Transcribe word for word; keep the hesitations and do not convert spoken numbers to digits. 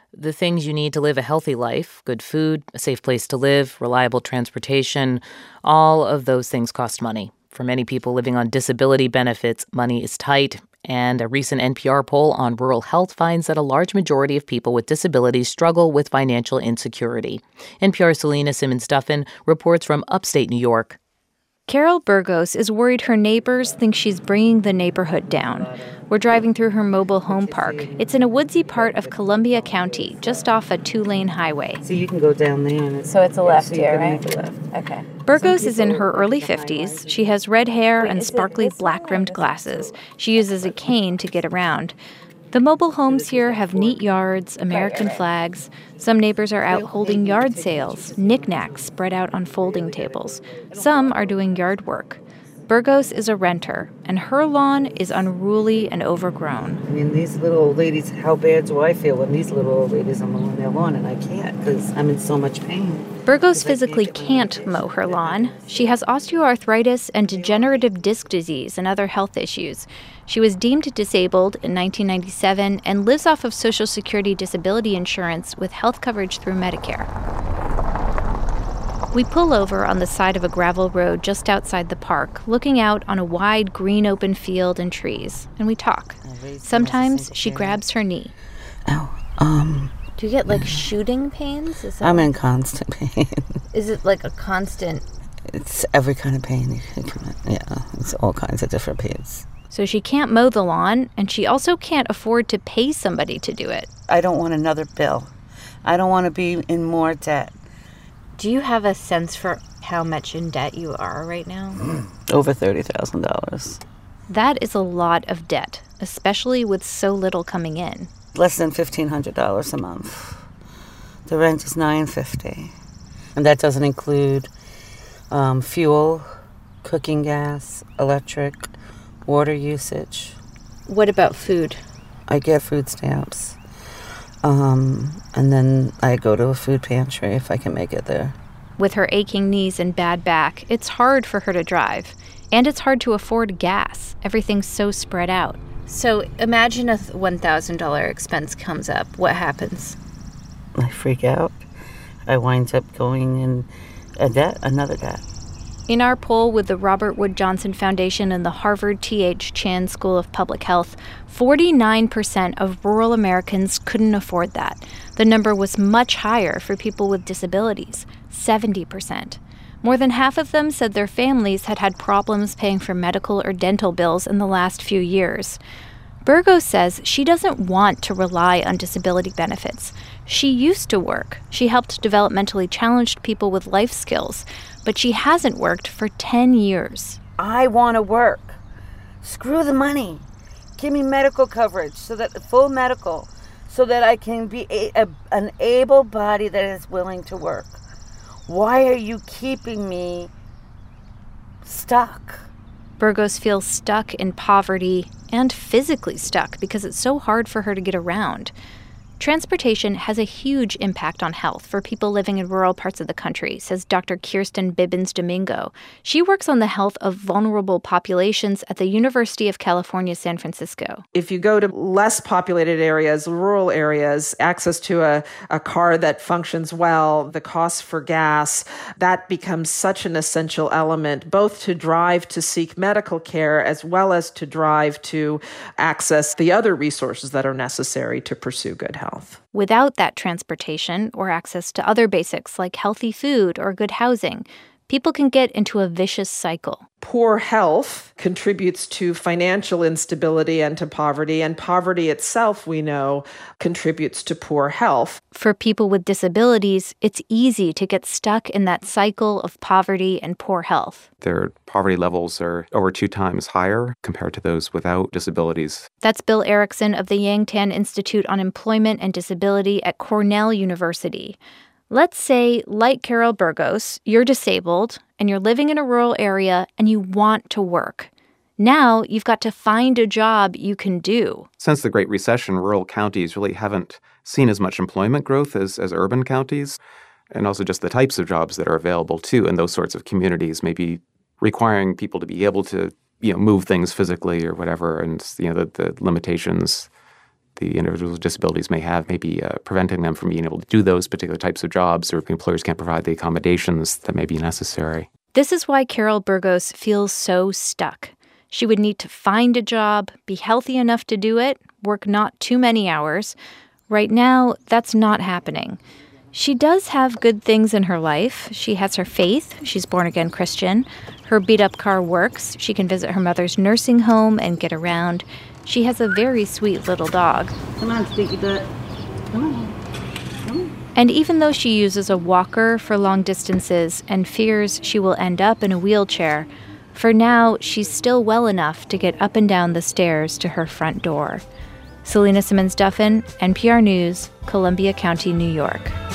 The things you need to live a healthy life, good food, a safe place to live, reliable transportation, all of those things cost money. For many people living on disability benefits, money is tight. And a recent N P R poll on rural health finds that a large majority of people with disabilities struggle with financial insecurity. N P R's Selena Simmons-Duffin reports from upstate New York. Carol Burgos is worried her neighbors think she's bringing the neighborhood down. We're driving through her mobile home park. It's in a woodsy part of Columbia County, just off a two-lane highway. So you can go down there. And so it's a left so here, right? Make a left. Okay. Burgos is in her early fifties. She has red hair and sparkly black-rimmed glasses. She uses a cane to get around. The mobile homes here have neat yards, American flags. Some neighbors are out holding yard sales, knickknacks spread out on folding tables. Some are doing yard work. Burgos is a renter, and her lawn is unruly and overgrown. I mean, these little old ladies, how bad do I feel when these little old ladies are mowing their lawn, and I can't because I'm in so much pain. Burgos physically can't mow her lawn. She has osteoarthritis and degenerative disc disease and other health issues. She was deemed disabled in nineteen ninety-seven and lives off of Social Security disability insurance with health coverage through Medicare. We pull over on the side of a gravel road just outside the park, looking out on a wide green open field and trees, and we talk. Sometimes she grabs her knee. Ow. Um... Do you get, like, shooting pains? Is that I'm in constant pain. Is it, like, a constant... It's every kind of pain. Yeah, it's all kinds of different pains. So she can't mow the lawn, and she also can't afford to pay somebody to do it. I don't want another bill. I don't want to be in more debt. Do you have a sense for how much in debt you are right now? Over thirty thousand dollars. That is a lot of debt, especially with so little coming in. Less than fifteen hundred dollars a month. The rent is nine hundred fifty dollars. And that doesn't include um, fuel, cooking gas, electric, water usage. What about food? I get food stamps. Um, and then I go to a food pantry if I can make it there. With her aching knees and bad back, it's hard for her to drive. And it's hard to afford gas. Everything's so spread out. So imagine a one thousand dollars expense comes up. What happens? I freak out. I wind up going in a debt, another debt. In our poll with the Robert Wood Johnson Foundation and the Harvard T H Chan School of Public Health, forty-nine percent of rural Americans couldn't afford that. The number was much higher for people with disabilities, seventy percent. More than half of them said their families had had problems paying for medical or dental bills in the last few years. Burgos says she doesn't want to rely on disability benefits. She used to work. She helped developmentally challenged people with life skills, but she hasn't worked for ten years. I want to work. Screw the money. Give me medical coverage, so that full medical, so that I can be a, a, an able body that is willing to work. Why are you keeping me stuck? Burgos feels stuck in poverty and physically stuck because it's so hard for her to get around. Transportation has a huge impact on health for people living in rural parts of the country, says Doctor Kirsten Bibbins Domingo. She works on the health of vulnerable populations at the University of California, San Francisco. If you go to less populated areas, rural areas, access to a, a car that functions well, the cost for gas, that becomes such an essential element, both to drive to seek medical care as well as to drive to access the other resources that are necessary to pursue good health. Health. Without that transportation or access to other basics like healthy food or good housing, people can get into a vicious cycle. Poor health contributes to financial instability and to poverty, and poverty itself, we know, contributes to poor health. For people with disabilities, it's easy to get stuck in that cycle of poverty and poor health. Their poverty levels are over two times higher compared to those without disabilities. That's Bill Erickson of the Yang Tan Institute on Employment and Disability at Cornell University. Let's say, like Carol Burgos, you're disabled and you're living in a rural area and you want to work. Now you've got to find a job you can do. Since the Great Recession, rural counties really haven't seen as much employment growth as, as urban counties, and also just the types of jobs that are available too in those sorts of communities, maybe requiring people to be able to, you know, move things physically or whatever, and you know the, the limitations the individual's disabilities may have, maybe uh, preventing them from being able to do those particular types of jobs, or employers can't provide the accommodations that may be necessary. This is why Carol Burgos feels so stuck. She would need to find a job, be healthy enough to do it, work not too many hours. Right now, that's not happening. She does have good things in her life. She has her faith. She's born-again Christian. Her beat-up car works. She can visit her mother's nursing home and get around. She has a very sweet little dog. Come on, Stinky Butt. Come on. Come on. And even though she uses a walker for long distances and fears she will end up in a wheelchair, for now, she's still well enough to get up and down the stairs to her front door. Selena Simmons-Duffin, N P R News, Columbia County, New York.